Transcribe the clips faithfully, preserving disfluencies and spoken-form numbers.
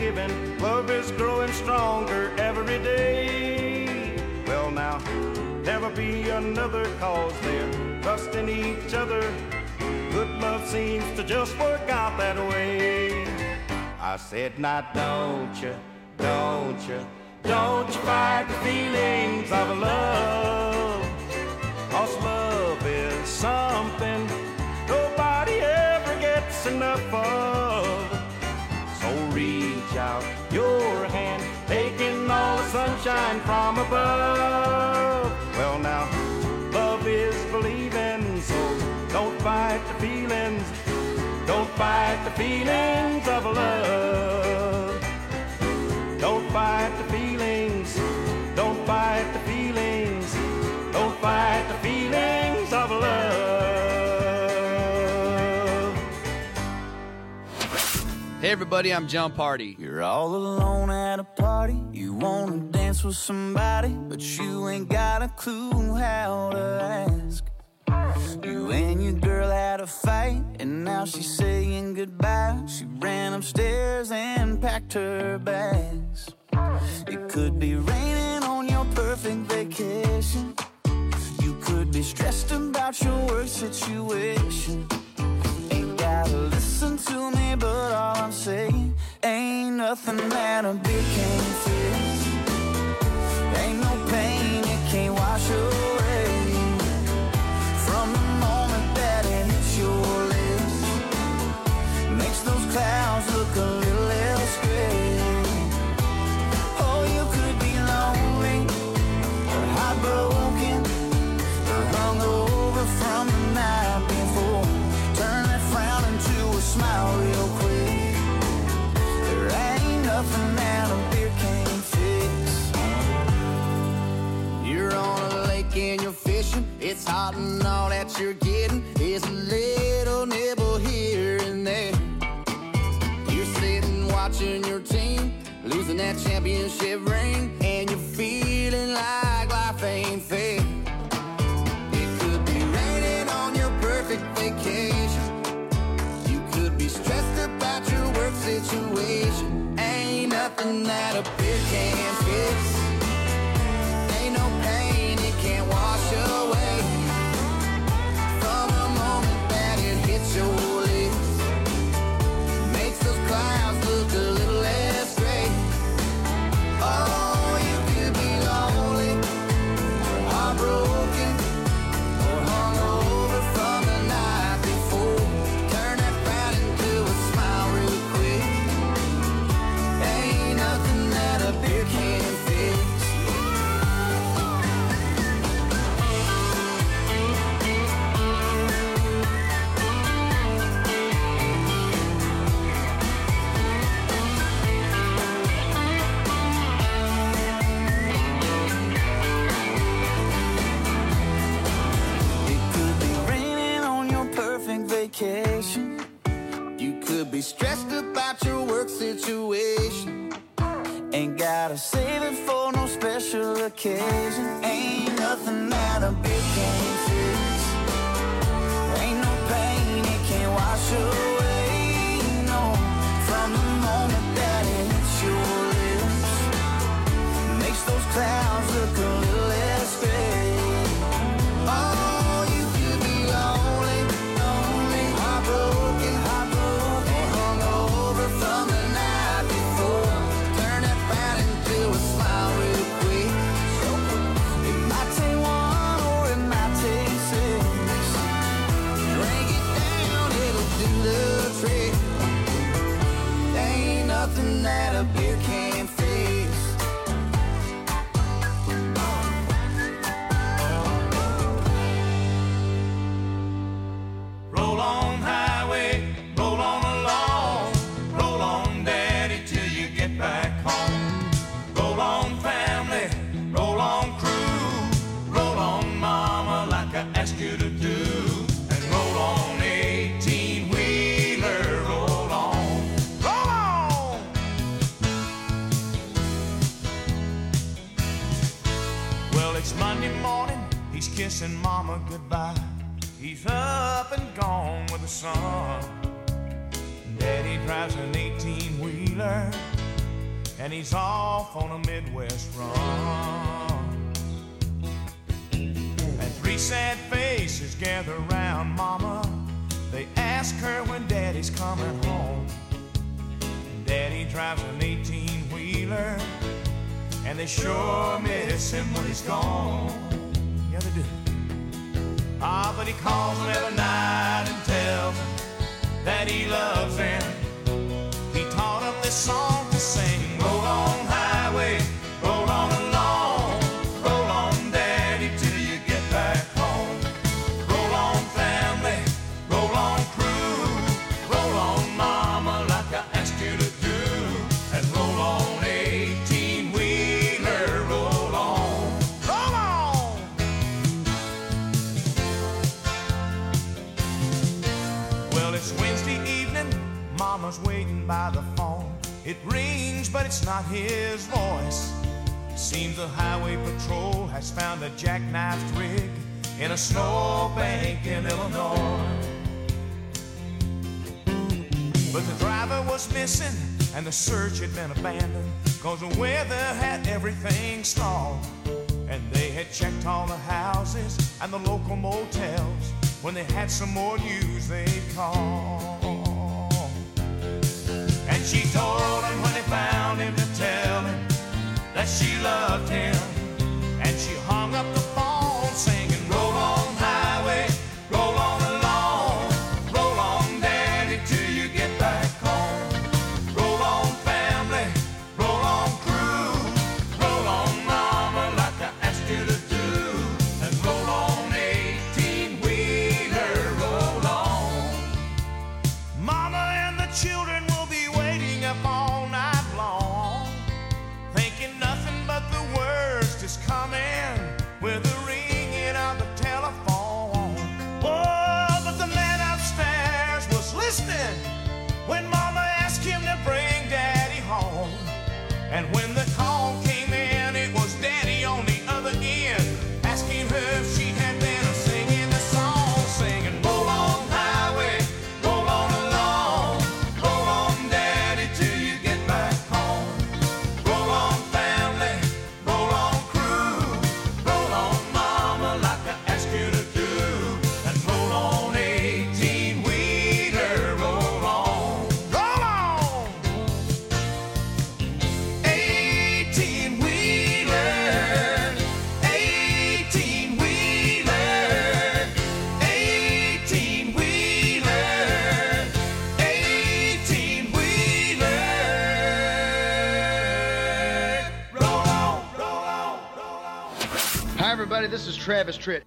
giving. Love is growing stronger every day. Well now, never be another, cause they're trusting each other. Good love seems to just work out that way. I said, now don't you, don't you, don't you fight the feelings of love. Cause love is something nobody ever gets enough of. So reach out your hand, taking all the sunshine from above. Well now, love is believing, so don't fight the feelings. Don't fight the feelings of love. Don't fight the feelings. Don't fight the feelings. Don't fight the feelings of love. Hey everybody, I'm John Party. You're all alone at a party. You wanna dance with somebody, but you ain't got a clue how to ask. You and your girl had a fight, and now she's saying goodbye. She ran upstairs and packed her bags. It could be raining on your perfect vacation. You could be stressed about your work situation. Ain't gotta listen to me, but all I'm saying, ain't nothing that a beer can't fix. Ain't no pain it can't wash away. From the moment that it hits your lips, makes those clouds look a little less gray. Oh, you could be lonely, or heartbroken, or hungover from the night before. Turn that frown into a smile real quick. There ain't nothing that a beer can't fix. You're on a lake and you're fishing. It's hot and all that you're getting is a little nibble here and there. You're sitting watching your team losing that championship ring, and you're feeling like life ain't fair. It could be raining on your perfect vacation. You could be stressed about your work situation. Ain't nothing that a beer can't fix. Ain't no pain it can't wash away. From the moment that it hits your lips, makes those clouds look a little less gray. Oh, you could be lonely, or heartbroken, or hungover from the night before. Turn that frown into a smile real quick. Ain't nothing that a beer can't fix. Vacation. You could be stressed about your work situation. Ain't gotta save it for no special occasion. Ain't nothing that a beer can't fix. Ain't no pain it can't wash away. No, from the moment that it hits your lips, makes those clouds look a little less gray. Oh, you could be lonely, broken, heartbroken, hungover from the night before. Turn that frown into a smile real quick. It might take one or it might take six. Drink it down, it'll do the trick. Ain't nothing that a beer can't fix. Roll on highway, roll on along, roll on daddy till you get back home. Roll on family, roll on crew, roll on mama like I asked you to do. And roll on eighteen-wheeler, roll on, roll on. Well, it's Monday morning, he's kissing mama goodbye. He's up and gone with the sun. Daddy drives an eighteen-wheeler and he's off on a Midwest run. And three sad faces gather around Mama. They ask her when Daddy's coming home. Daddy drives an eighteen-wheeler, and they sure miss him when he's gone. Yeah, they do. Ah, but he calls them every night and tells them that he loves them. He taught them this song to sing. Roll on, highway, roll on along. Roll on, Daddy, till you get back home. Roll on, family, roll on, crew. Roll on, Mama, like I asked you to do. And roll on, eighteen-wheeler, roll on. Roll on! Well, it's Wednesday evening. Mama's waiting by the phone. It rings, but it's not his voice. Seems the highway patrol has found a jackknifed rig in a snowbank in Illinois. But the driver was missing and the search had been abandoned, 'cause the weather had everything stalled. And they had checked all the houses and the local motels. When they had some more news, they'd call. And she told him when they found him to tell him that she loved him. And she hung up the phone singing, roll on, highway, roll on along. Roll on, Daddy, till you get back home. Roll on, family, roll on, crew. Roll on, Mama, like I asked you to do. And roll on, eighteen-wheeler, roll on. Mama and the children will be waiting up all night long, thinking nothing but the worst is coming with the ringing of the telephone. Oh, but the man upstairs was listening when Mama asked him to bring Daddy home. And when the call came in, it was Daddy on the other end, asking her if she had been singing the song, singing, roll on, highway, roll on along. Roll on, Daddy, till you get back home. Roll on, family, roll on, crew. Roll on, Mama, like I asked you to do. And roll on, eighteen-wheeler, roll on. Roll on! Eighteen-wheeler, eighteen-wheeler, eighteen-wheeler, eighteen-wheeler. Roll on, roll on, roll on. Hi, everybody. This is Travis Tritt.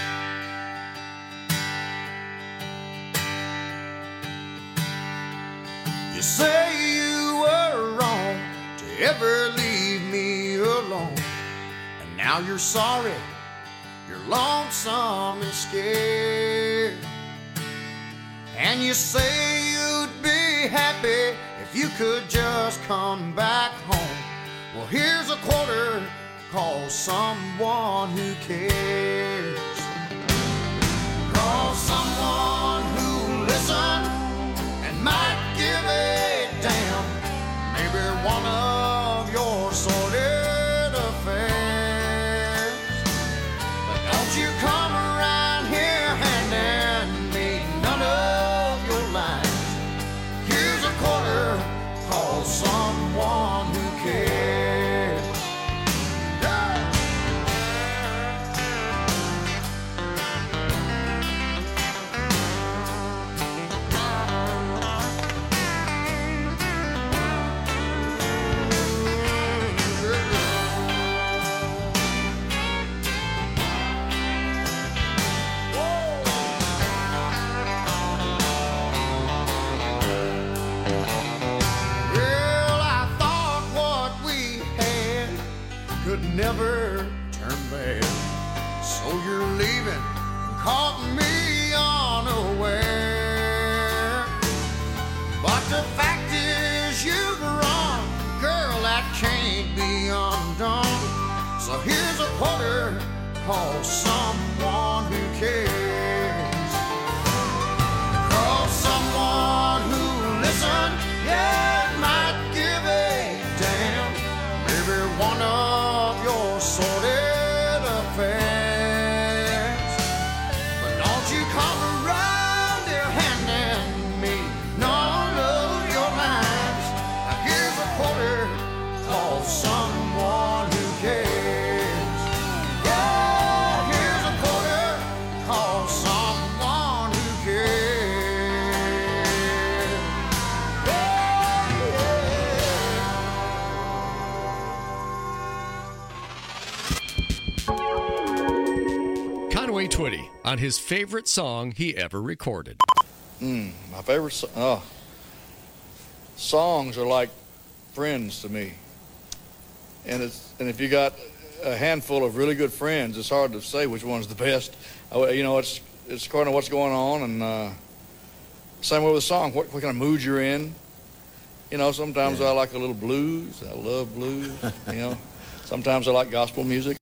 You say you were wrong to ever leave me alone, and now you're sorry, you're lonesome and scared. And you say you'd be happy if you could just come back home. Well, here's a quarter, call someone who cares. Call someone who'll listen and might give a damn. Maybe one of your sordid affairs. But don't you come around here handing me none of your lines. Here's a quarter, call someone who cares. Well, I thought what we had could never turn bad. So you're leaving, caught me unaware. But the fact is you've run, girl, that can't be undone. So here's a quarter, call someone who cares. Call someone who listen, yeah, might give a damn. Twitty on his favorite song he ever recorded. Mm, my favorite so- oh. songs are like friends to me. And it's and if you got a handful of really good friends, it's hard to say which one's the best. I, you know, it's it's according to what's going on, and uh, same way with a song. What, what kind of mood you're in? You know, sometimes yeah. I like a little blues. I love blues. You know, sometimes I like gospel music.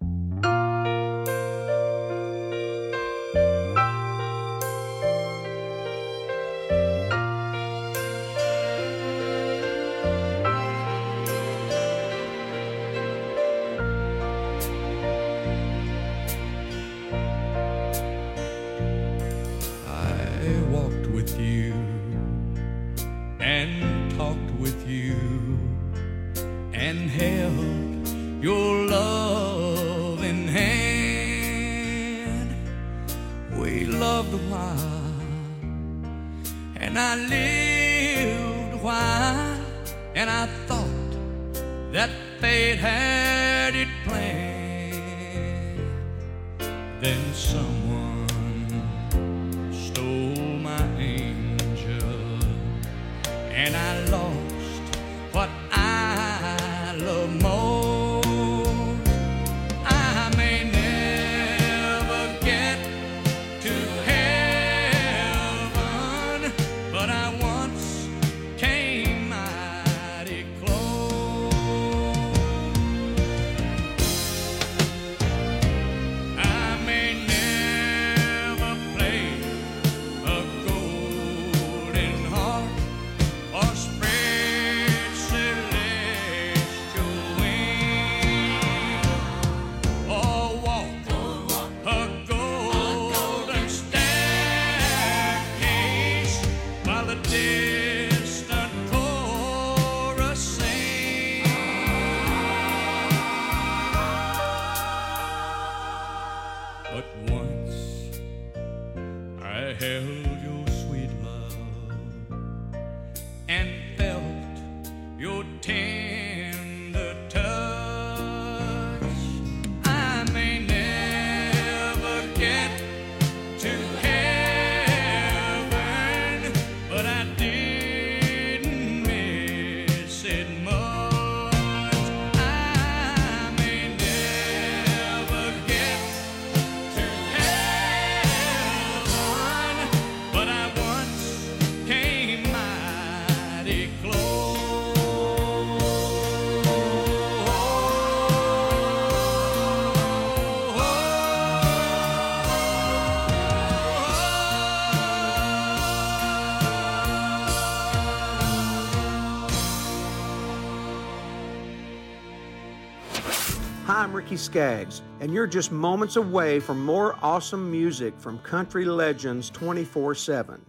I'm Ricky Skaggs, and you're just moments away from more awesome music from Country Legends twenty-four seven.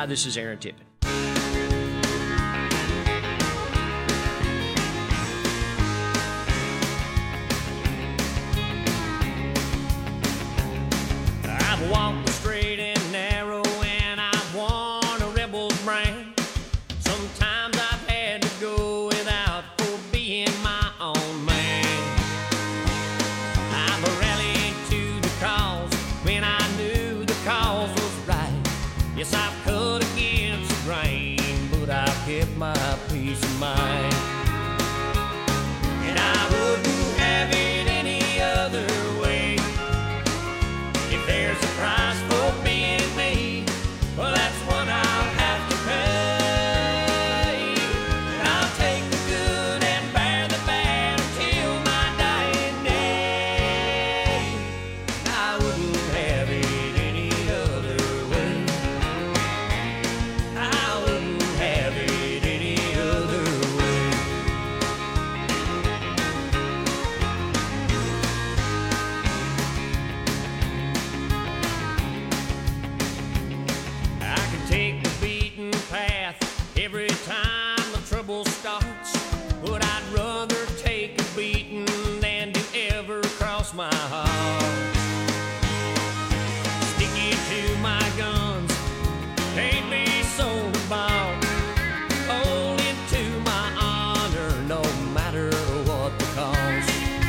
Hi, this is Aaron Tippin. I've walked the straight and narrow, and I've worn a rebel's brand. Sometimes I've had to go without for being my own man. I've rallied to the cause when I knew the cause was right. Yes, I've cut against the grain, but I've kept my peace of mind. And I wouldn't have it any other way. If there's a price for being me, well, that's one I'll have to pay. And I'll take the good and bear the bad until my dying day. And I wouldn't have it any other way. I wouldn't have it any other way. I can take the beaten path every time the trouble starts, but I'd rather take a beating than to ever cross my heart. Sticky to my guns, can't be sold or bought. Holding to my honor, no matter what the cost.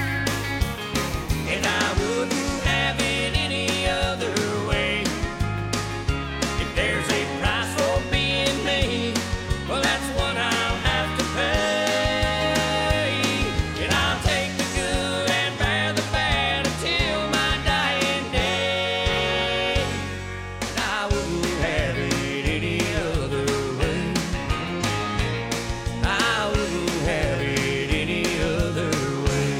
And I wouldn't have it any other way. If there's a price for being me, well, that's one I'll have to pay. And I'll take the good and bear the bad until my dying day. And I wouldn't have it any other way. I wouldn't have it any other way.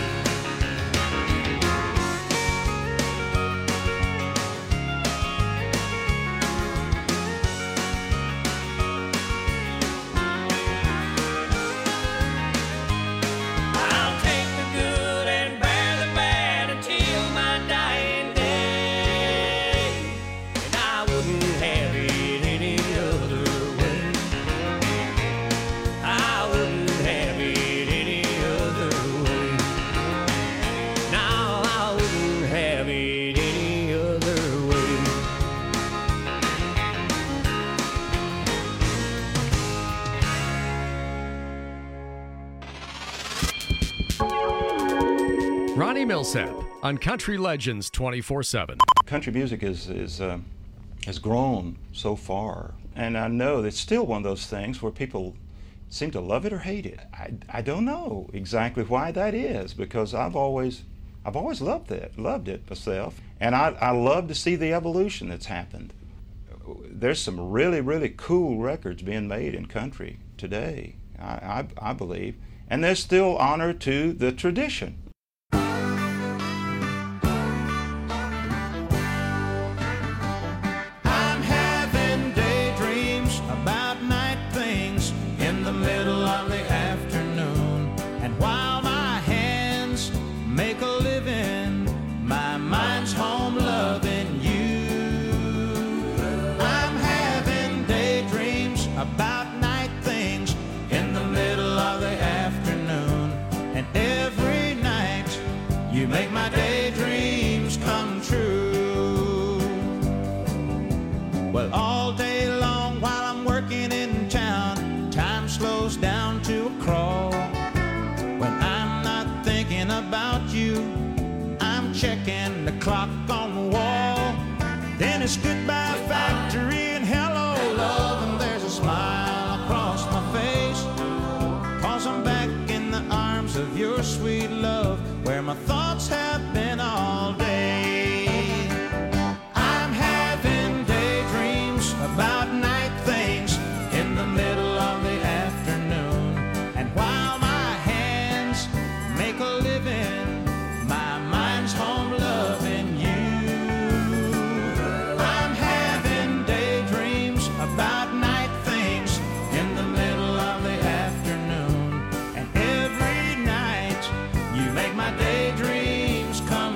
I'll take the good and bear the bad until my dying day. And I wouldn't have it any other way. I wouldn't have it any other way. No, I wouldn't have it any other way. Ronnie Millsap on Country Legends twenty-four seven. Country music is, is uh, has grown so far, and I know it's still one of those things where people seem to love it or hate it. I, I don't know exactly why that is, because I've always I've always loved it, loved it myself, and I, I love to see the evolution that's happened. There's some really, really cool records being made in country today, I, I, I believe, and there's still honor to the tradition. I'm having daydreams about night things in the middle of the afternoon. And while my hands make a living, my mind's home loving you. I'm having daydreams about night things in the middle of the afternoon. And every night you make my daydreams come true. Well, all day long while I'm working in town, time slows down to a crawl. When I'm not thinking about you, I'm checking the clock on the wall. Then it's goodbye factory and hello love, and there's a smile across my face. 'Cause I'm back in the arms of your sweet love, where my thoughts have been all day. I'm having daydreams about night things in the middle of the afternoon. And while my hands make a living, my mind's home loving you. I'm having daydreams about night things in the middle of the afternoon. And every night you make my daydreams come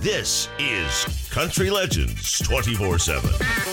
This is Country Legends twenty-four seven.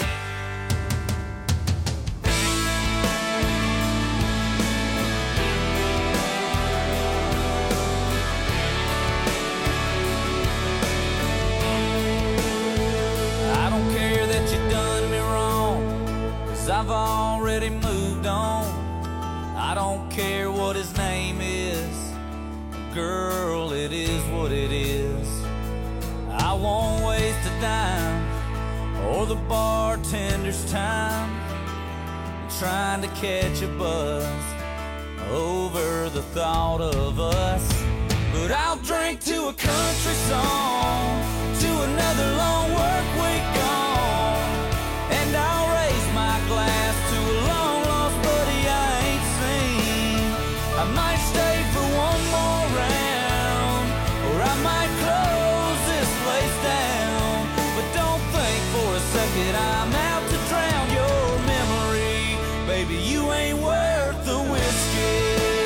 I don't care that you done me wrong, 'cause I've already moved on. I don't care what his name is, girl, it is what it is. I won't waste a dime or the bartender's time trying to catch a buzz over the thought of us. But I'll drink to a country song, to another long work week gone, and I'll raise my glass to a long lost buddy I ain't seen. I might stay for one more round, or I might close this place down. But don't think for a second I'm out to drown your memory. Baby, you ain't worth the whiskey.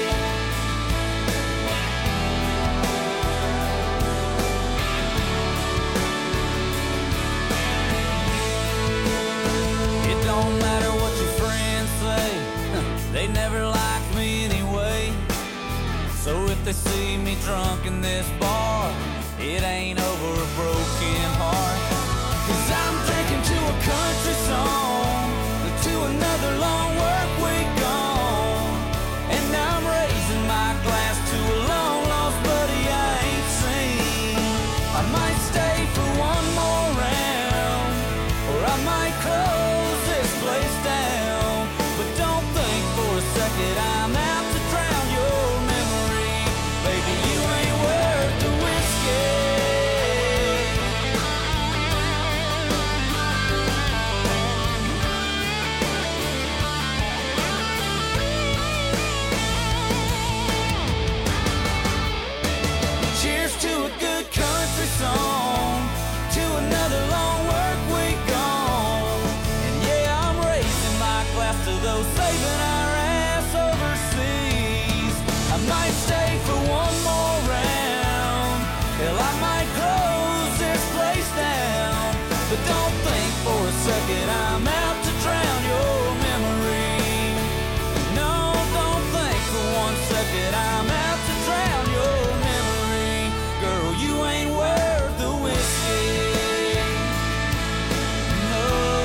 It don't matter what your friends say, they never like me anyway. So if they see me drunk in this bar, it ain't over a broken heart. 'Cause I'm drinking to a country song, to another long work week gone, and I'm raising my glass to a long lost buddy I ain't seen. I might stay for one more round, or I might close this place down. But don't think for a second I'm out to drown your memory. Baby, you ain't worth the whiskey. Cheers to a good country song, to another long work week gone. And yeah, I'm raising my glass to those saving our ass overseas. I might stay for one more round, hell, I might close this place down. But don't think for a second I'm out to drown your memory. No, don't think for one second I'm out to drown your memory. Girl, you ain't worth the whiskey. No.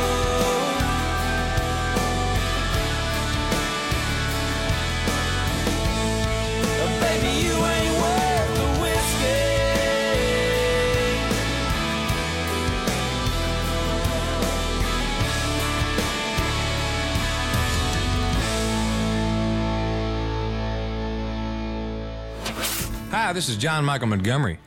Baby, you ain't worth the whiskey. Hi, this is John Michael Montgomery.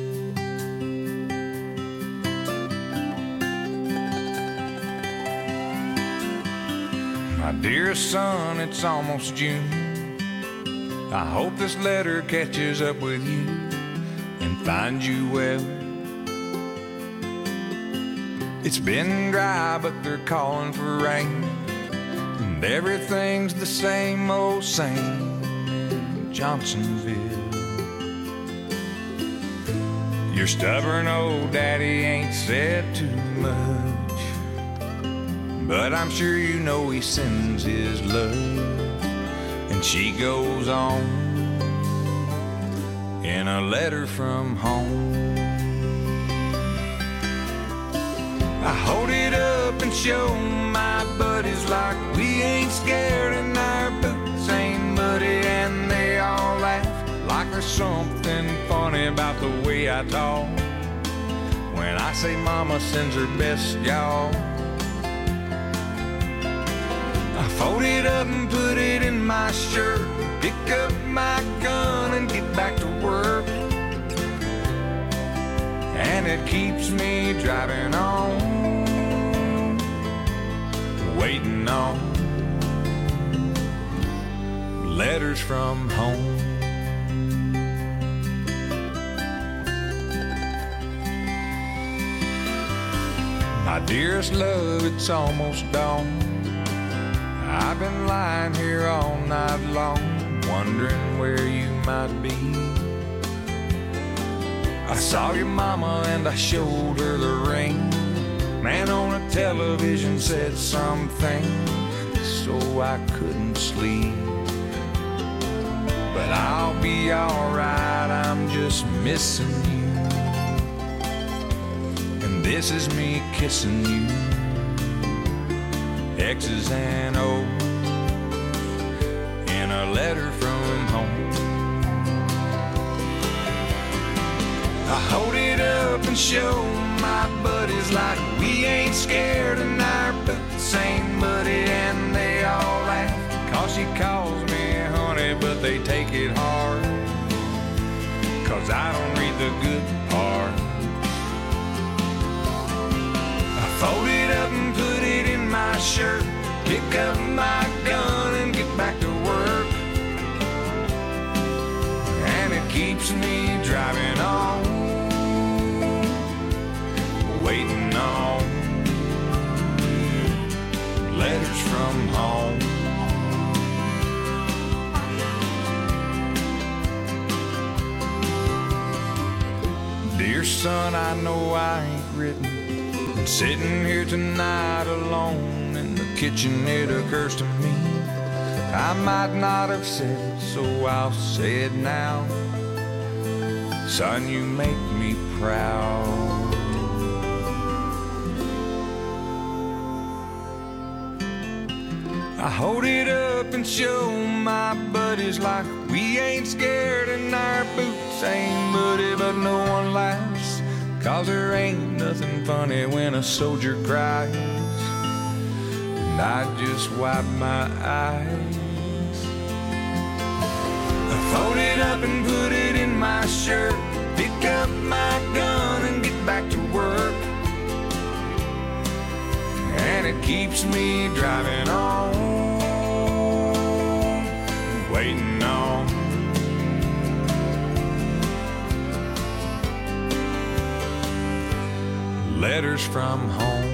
My dearest son, it's almost June. I hope this letter catches up with you and finds you well. It's been dry, but they're calling for rain, and everything's the same old same in Johnsonville. Your stubborn old daddy ain't said too much, but I'm sure you know he sends his love. And she goes on in a letter from home. I hold it up and show my buddies like we ain't scared and our boots ain't muddy, and they all laugh like there's something funny about the way I talk when I say mama sends her best, y'all. I fold it up and put it in my shirt, pick up my gun and get back to work. And it keeps me driving on, waiting on letters from home. My dearest love, it's almost dawn. I've been lying here all night long, wondering where you might be. I saw your mama and I showed her the ring. Man on a television said something, so I couldn't sleep. But I'll be alright, I'm just missing you. And this is me kissing you. X's and O's in a letter from home. I hold it up and show my buddies like we ain't scared and our boots ain't muddy, and they all laugh cause she calls me honey, but they take it hard cause I don't read the good part. I fold it up and put it in my shirt, pick up my gun and get back to work, and it keeps me driving on, waiting on letters from home. Dear son, I know I ain't written, I'm sitting here tonight alone in the kitchen. It occurs to me I might not have said it, so I'll say it now. Son, you make me proud. I hold it up and show my buddies like we ain't scared and our boots ain't muddy, but no one laughs cause there ain't nothing funny when a soldier cries. And I just wipe my eyes. I fold it up and put it in my shirt, pick up my gun and get back to work, and it keeps me driving on, waiting on letters from home.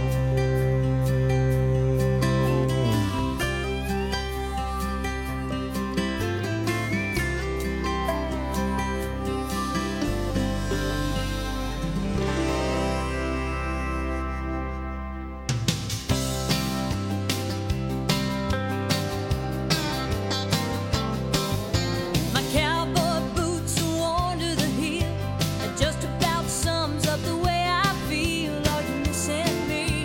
Just about sums up the way I feel. Are you missing me?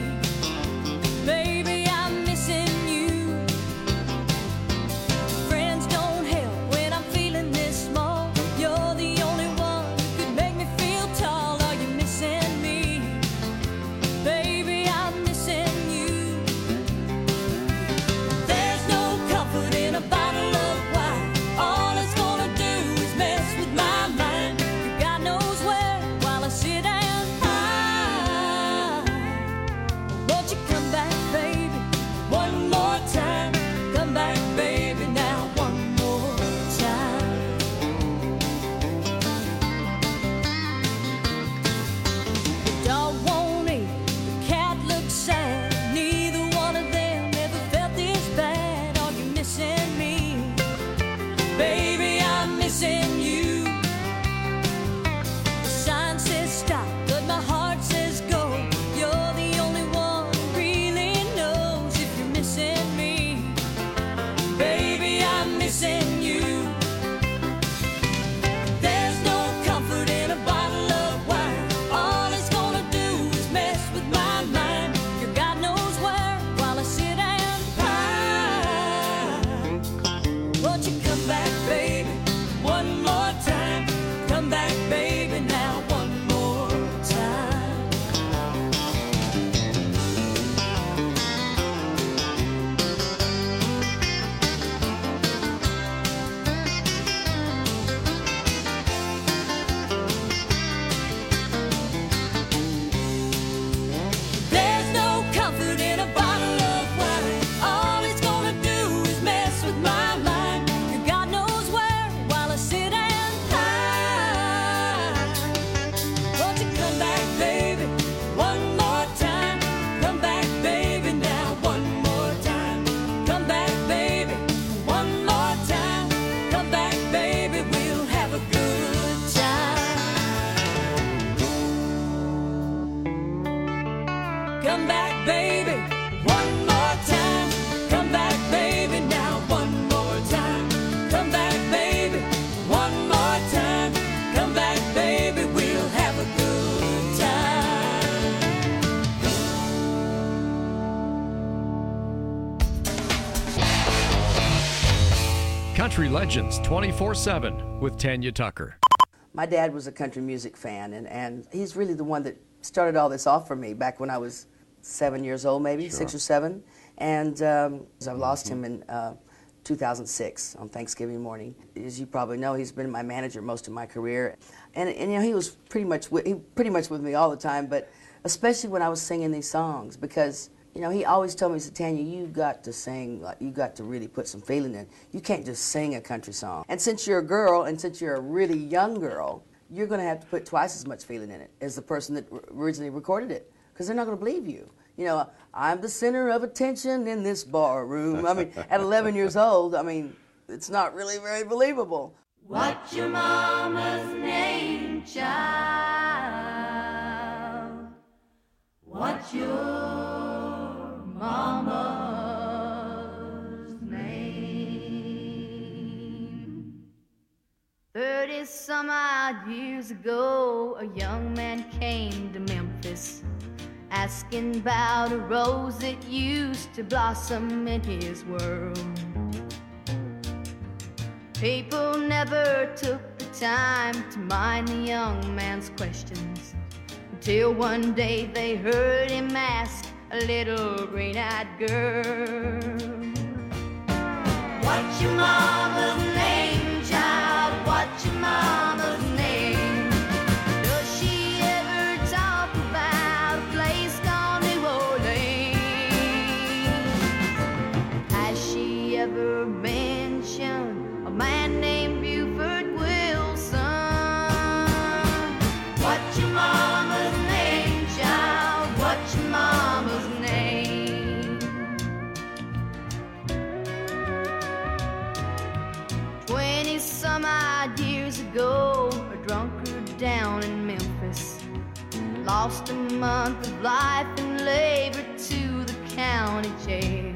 Country Legends twenty-four seven with Tanya Tucker. My dad was a country music fan, and, and he's really the one that started all this off for me back when I was seven years old, maybe, Sure. six or seven. And um, I lost him in uh, two thousand six on Thanksgiving morning. As you probably know, he's been my manager most of my career. And, and you know, he was pretty much, with, he pretty much with me all the time, but especially when I was singing these songs, because you know, he always told me, he said, Tanya, you got to sing, like, you got to really put some feeling in. You can't just sing a country song. And since you're a girl, and since you're a really young girl, you're going to have to put twice as much feeling in it as the person that originally recorded it, because they're not going to believe you. You know, I'm the center of attention in this bar room. I mean, at eleven years old, I mean, it's not really very believable. What's your mama's name, child? What's your mama's name? Thirty some odd years ago, a young man came to Memphis, asking about a rose that used to blossom in his world. People never took the time to mind the young man's questions, until one day they heard him ask a little green-eyed girl, what's your mama's name, child? What's your mama's name? Does she ever talk about a place called New Orleans? Has she ever mentioned a man named Buford Wilson? What's your mama's name, child? What's your mama's name? Twenty some odd years ago, a drunkard down in Memphis lost a month of life and labor to the county jail,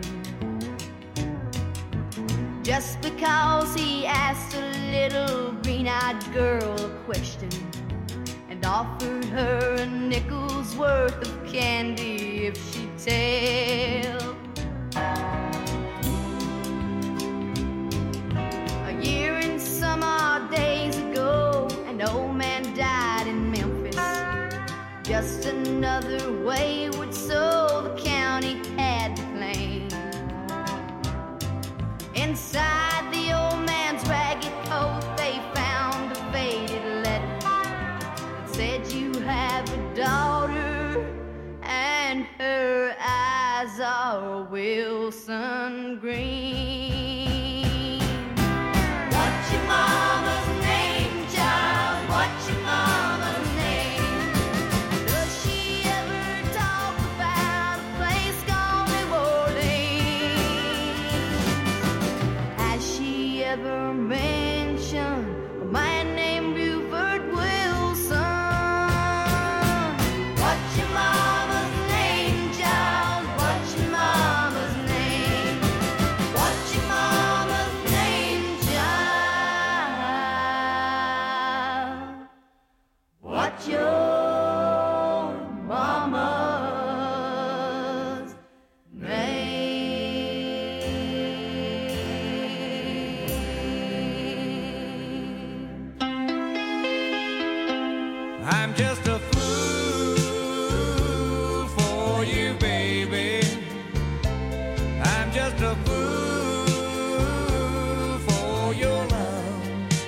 just because he asked a little green-eyed girl a question and offered her a nickel's worth of candy if she'd tell. A year and some odd days ago, an old man died in Memphis, just another wayward soul the county had to claim. Inside the old man's ragged coat, they found a faded letter that said, you have a daughter and her eyes are Wilson Green. What's your mama's name, child? What's your mama's name? Does she ever talk about a place called New Orleans? Has she ever mentioned a man named Buford Wilson? What's your mama's name, child? What's your mama's name? What's your mama's name, child? What's your mama's I'm just a fool for you, baby. I'm just a fool for your love.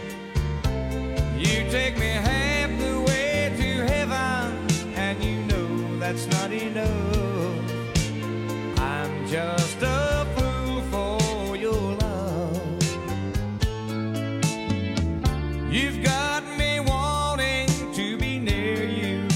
You take me half the way to heaven, and you know that's not enough. I'm just a fool for your love. You've got me wanting to be near you.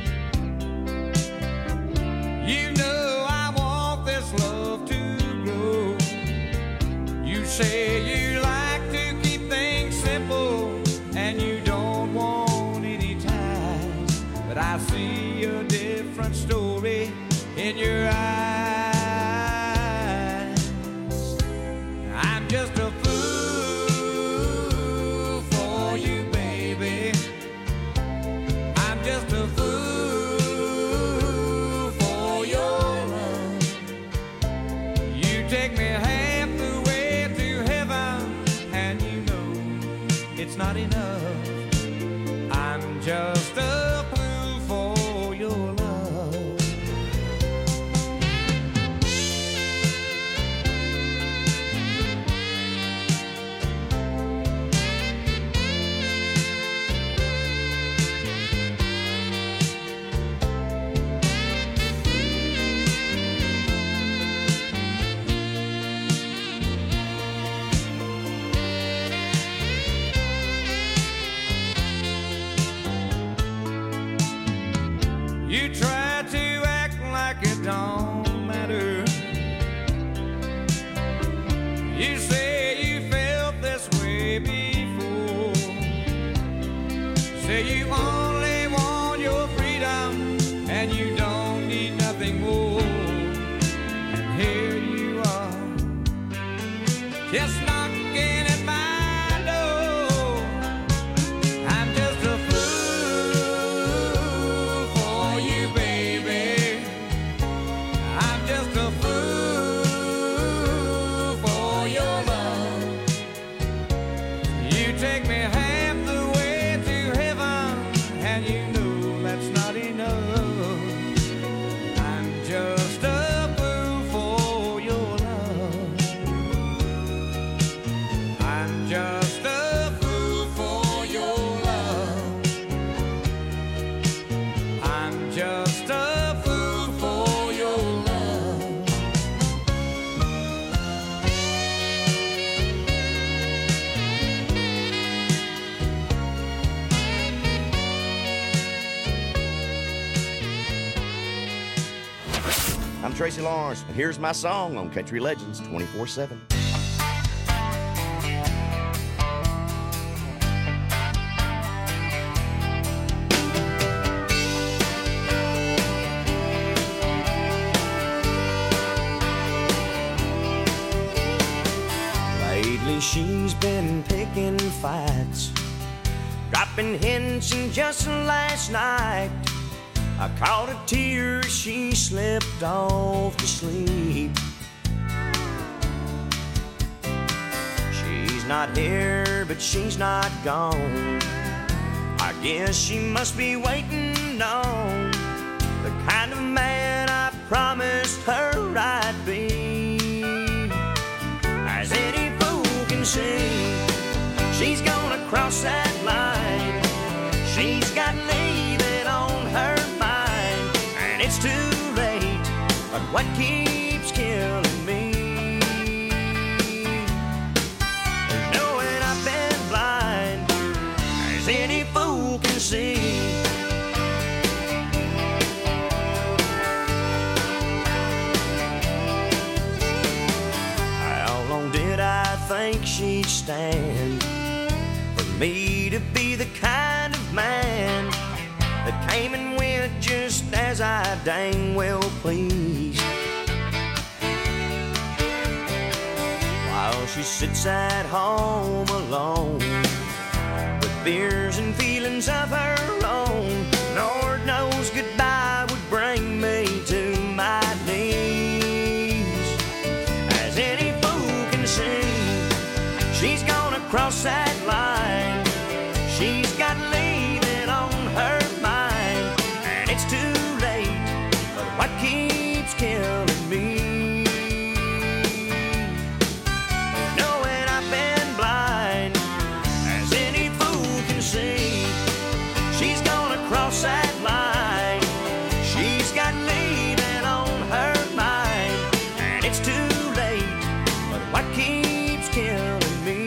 You know I want this love to grow. You say you like to keep things simple and you don't want any ties, but I see a different story in your eyes. I'm just a fool for you, baby. I'm just a fool for your love. You take me half the way to heaven, and just a fool for your love. You try to act like it don't matter. You say you felt this way before. Say you only want your freedom and you don't need nothing more. And here you are, just knocking at my door. I'm just a fool for you, baby. I'm just a fool for your love. You take me half the way to heaven, and you know that's not enough. I'm just a fool for your love. I'm just a fool for your love. I'm just a fool for your love. I'm Tracy Lawrence, and here's my song on Country Legends twenty-four seven. Lately she's been picking fights, dropping hints, and just last night I caught a tear as she slipped off to sleep. She's not here, but she's not gone. I guess she must be waiting on the kind of man I promised her I'd be. As any fool can see, she's gonna cross that line. She's got leaving on her mind, and it's too late. But what keeps killing me is knowing I've been blind, as any fool can see. How long did I think she'd stand for me to be the kind of man that came and went just as I dang well pleased? While she sits at home alone with fears and feelings of her own, Lord knows goodbye would bring me to my knees. As any fool can see, she's gonna cross that line. She's got leaving on her mind, and it's too late. But what keeps killing me is knowing I've been blind, as any fool can see. She's gonna cross that line. She's got leaving on her mind, and it's too late. But what keeps killing me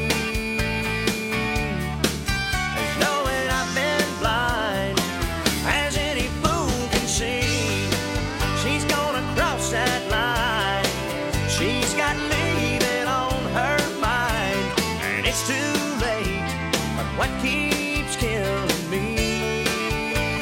is knowing I've been blind, as any fool can see. She's gonna cross that line. She's got leaving on her mind, and it's too late. But what keeps killing me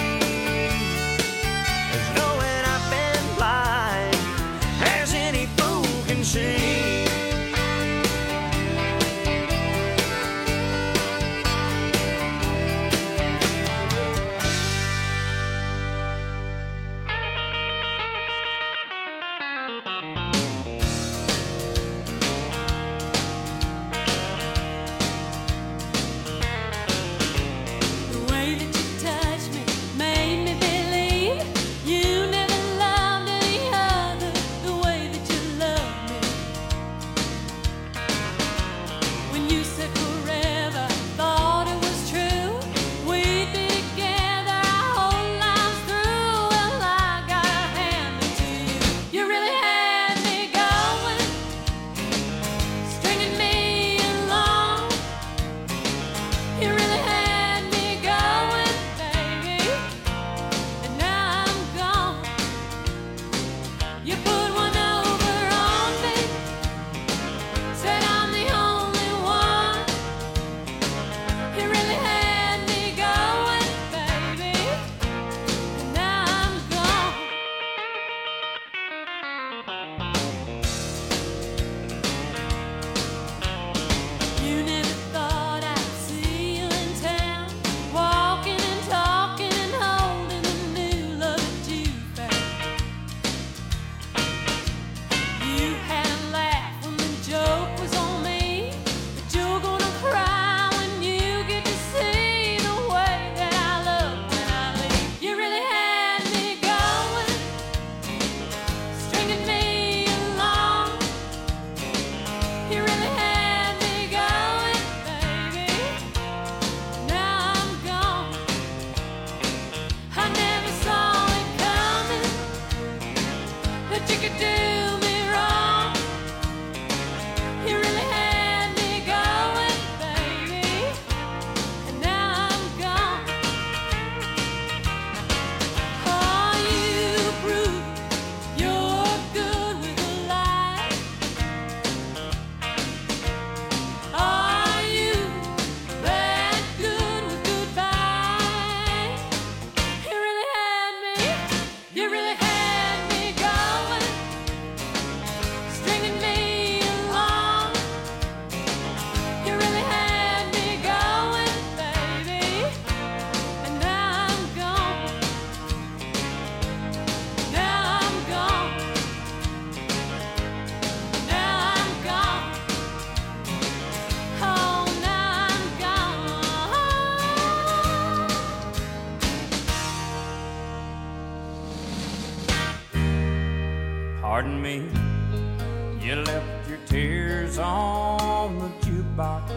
Pardon me, you left your tears on the jukebox,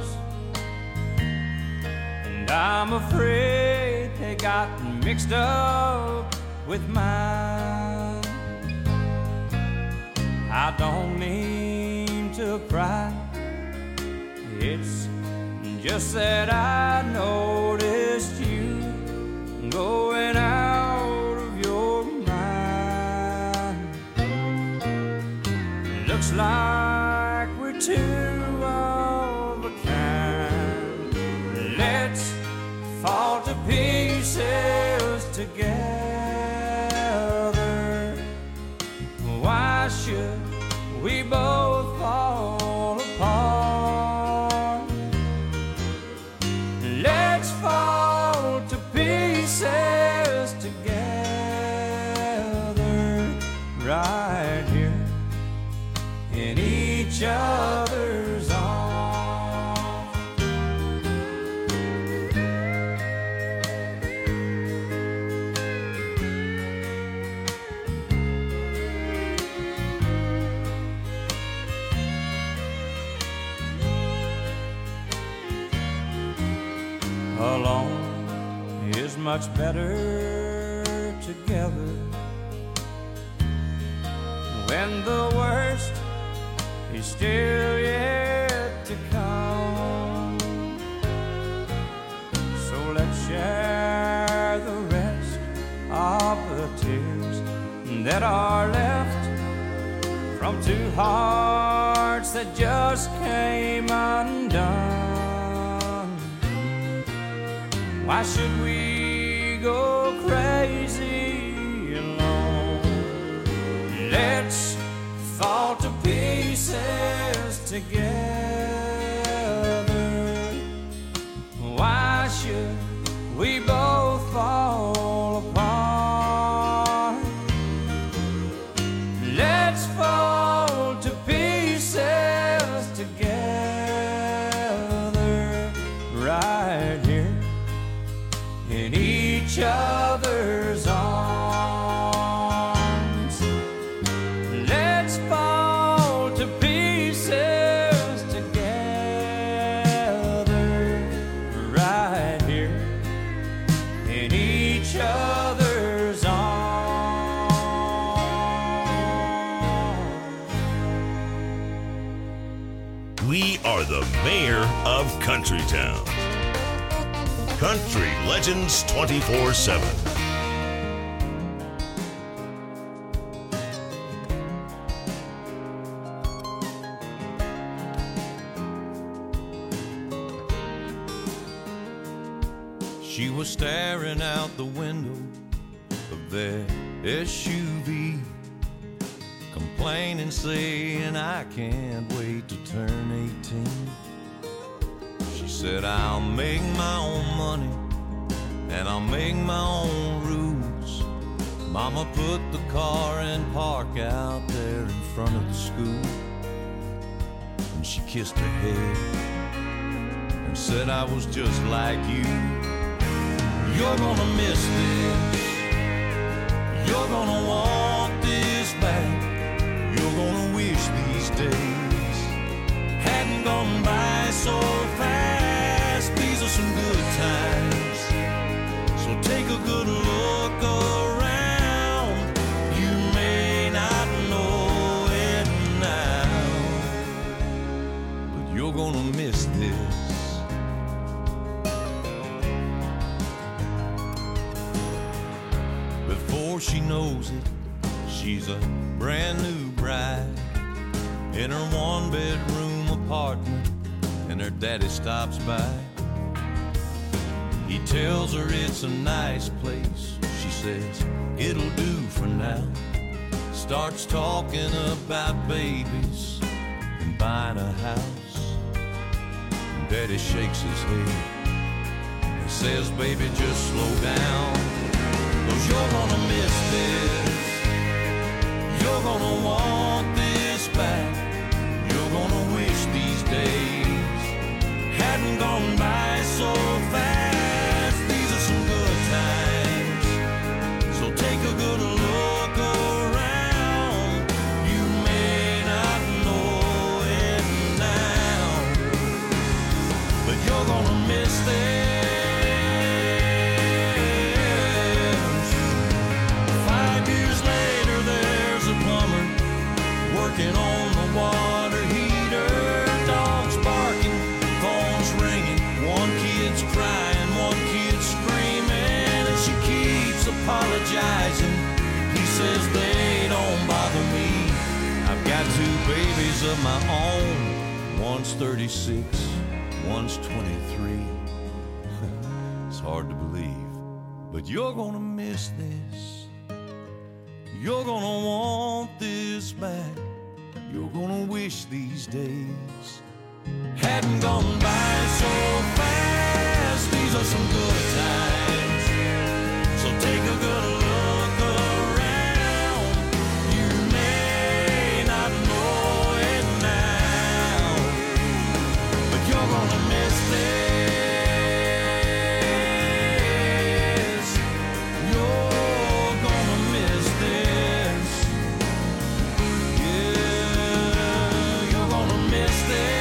and I'm afraid they got mixed up with mine. I don't mean to cry, it's just that I noticed you going out of your mind. Looks like we're two of a kind. Let's fall to pieces together. Why should we both fall apart? Let's fall to pieces together right here in each other's arms. Alone is much better together. When the worst is still yet to come, so let's share the rest of the tears that are left from two hearts that just came undone. Why should we go crazy alone? Let's fall to pieces together. Why should we both fall apart? Let's fall to pieces together right here in each other's arms. Let's fall to pieces together right here in each other's arms. We are the mayor of Countrytown. Country Legends twenty-four seven. She was staring out the window of their S U V, complaining, saying, I can't wait to turn eighteen. She said, I'll make my own money and I'll make my own rules. Mama put the car in park out there in front of the school, and she kissed her head and said, I was just like you. You're gonna miss this, you're gonna want this back, you're gonna wish these days hadn't gone by so fast. These are some good times, so take a good look around. You may not know it now, but you're gonna miss this. Before she knows it, she's a brand new bride in her one-bedroom apartment, and her daddy stops by. He tells her it's a nice place. She says, it'll do for now. Starts talking about babies and buying a house. And daddy shakes his head and says, baby, just slow down, 'cause you're gonna miss this. You're gonna want this back. You're gonna wish these days hadn't gone by so fast. These are some good times, so take a good look around. You apologizing. He says they don't bother me. I've got two babies of my own. One's thirty-six, one's twenty-three. It's hard to believe, but you're gonna miss this. You're gonna want this back. You're gonna wish these days hadn't gone by so fast. These are some good times, so take a good look around. You may not know it now, but you're gonna miss this. You're gonna miss this. Yeah, you're gonna miss this.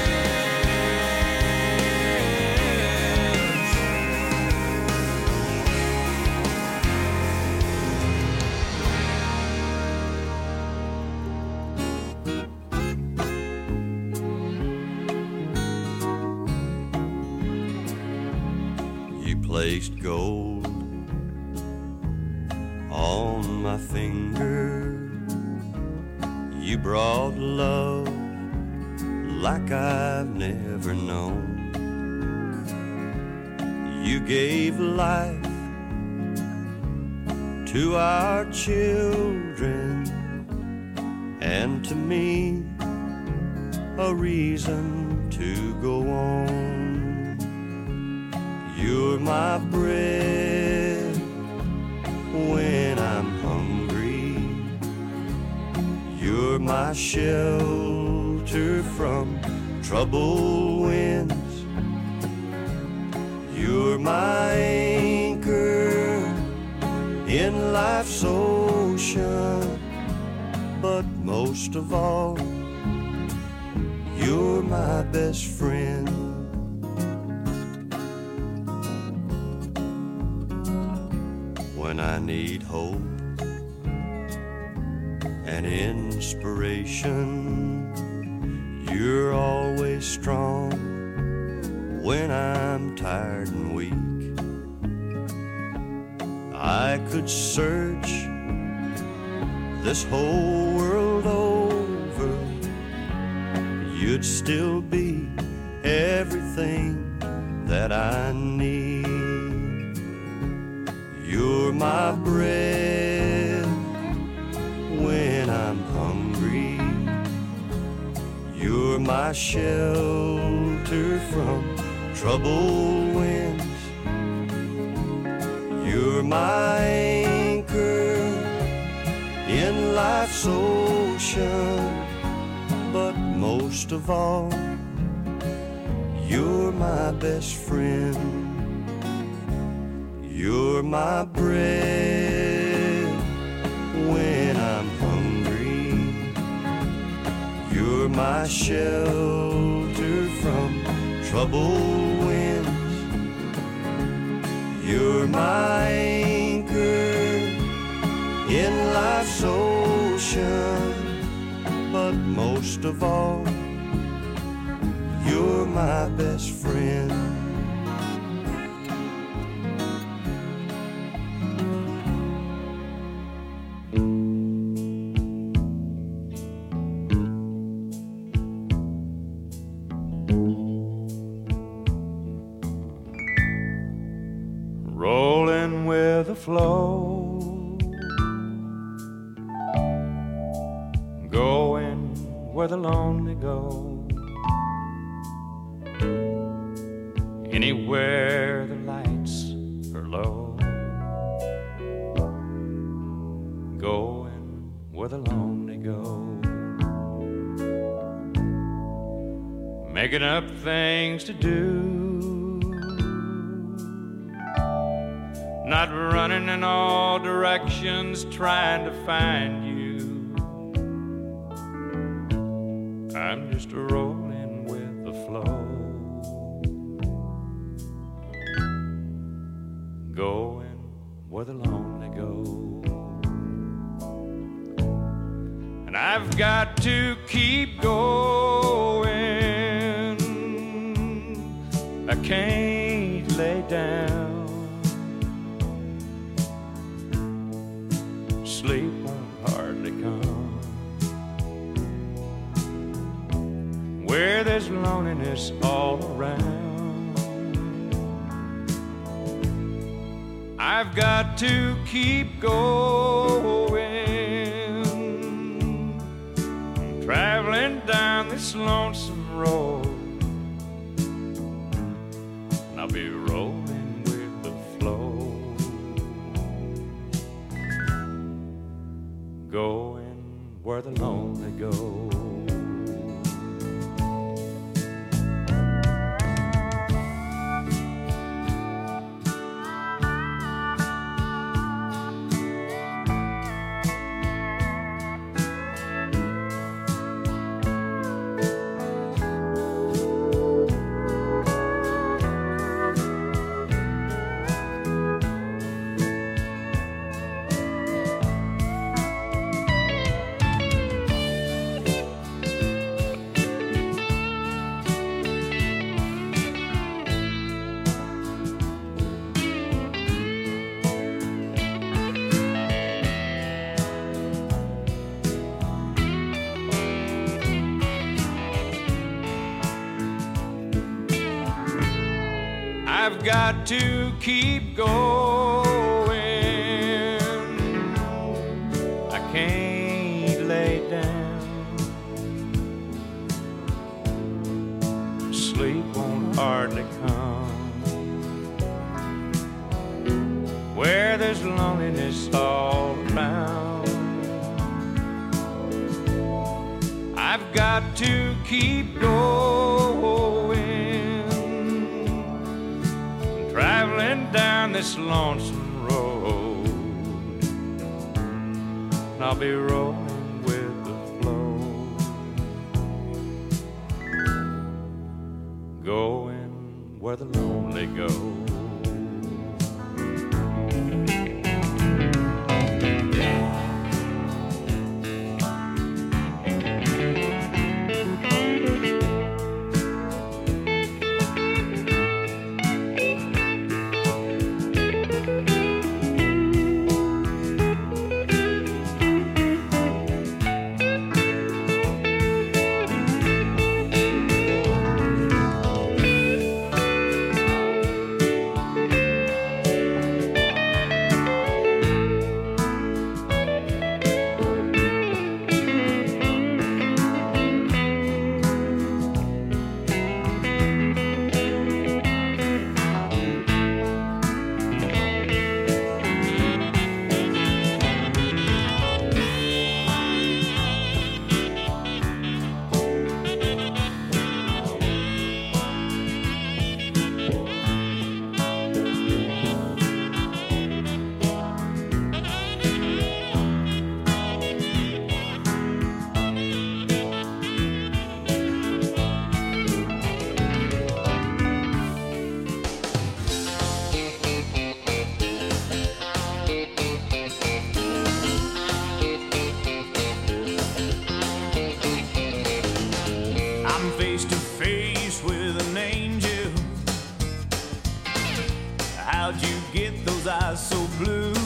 Placed gold on my finger. You brought love like I've never known. You gave life to our children, and to me a reason to go on. You're my bread when I'm hungry. You're my shelter from troubled winds. You're my anchor in life's ocean. But most of all, you're my best friend. When I need hope and inspiration, you're always strong when I'm tired and weak. I could search this whole world over, you'd still be everything that I need. You're my bread when I'm hungry. You're my shelter from troubled winds. You're my anchor in life's ocean. But most of all, you're my best friend. You're my bread when I'm hungry. You're my shelter from troubled winds. You're my anchor in life's ocean. But most of all, you're my best friend. Rolling with the flow, going where the lonely go, anywhere the lights are low, going where the lonely go, making up things to do, not running in all directions trying to find you. I'm just rolling with the flow, going where the lonely go. And I've got to keep going, I can't lay down. sleep won't hardly come. Where there's loneliness all around, I've got to keep going, traveling down this lonesome road, and I'll be rolling with the flow, going where the lonely go. I've got to keep going, I can't lay down, sleep won't hardly come, where there's loneliness all around, I've got to keep going, traveling down this lonesome road, and I'll be rolling with the flow, going where the lonely go. Face to face with an angel. How'd you get those eyes so blue?